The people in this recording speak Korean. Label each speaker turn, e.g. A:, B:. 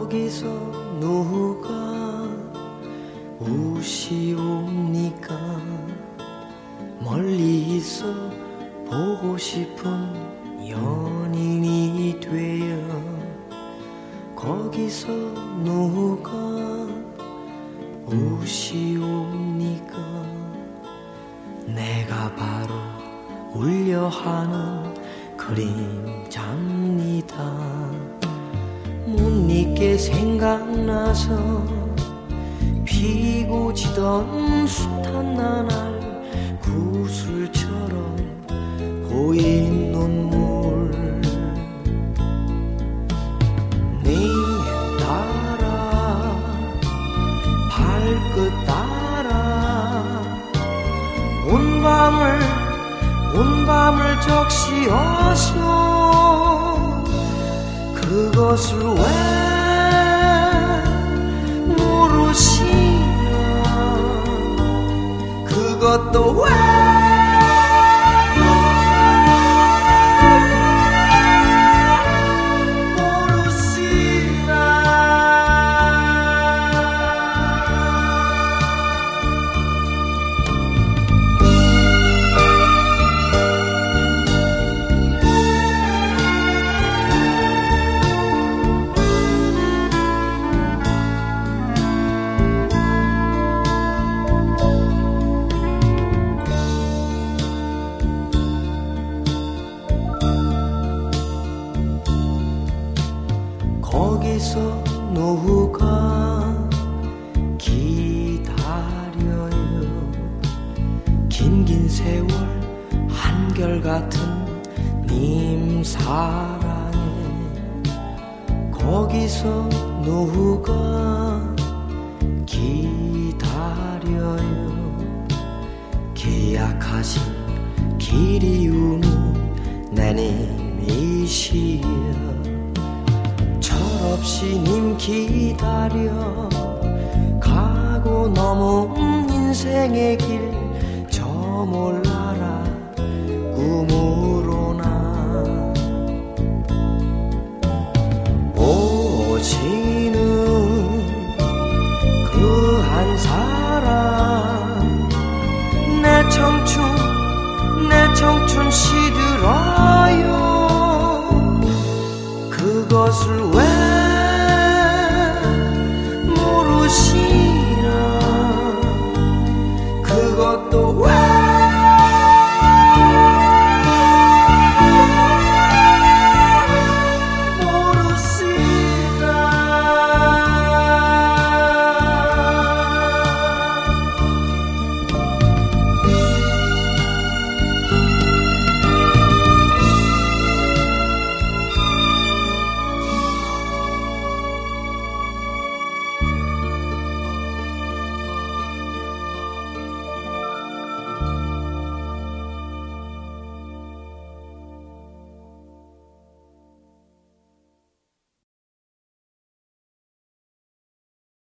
A: 거기서 누가 우시옵니까? 멀리 있어 보고 싶은 연인이 되어 거기서 누가 우시옵니까? 내가 바로 울려하는 그림자입니다. 못 잊게 생각나서 피고 지던 숱한 나날 구슬처럼 고인 눈물 내 따라 발끝 따라 온 밤을 적시어서 그것을 왜 모르시나 그것도 왜 거기서 누가 기다려요 긴 세월 한결같은 님 사랑에 거기서 누가 기다려요 계약하신 길이우는 내님이시여 철없이 님 기다려 가고 넘은 인생의 길 저 몰라라 꿈으로나 오지는 그 한 사람 내 청춘 시들어요 그것을 왜 모르시나 그것도 왜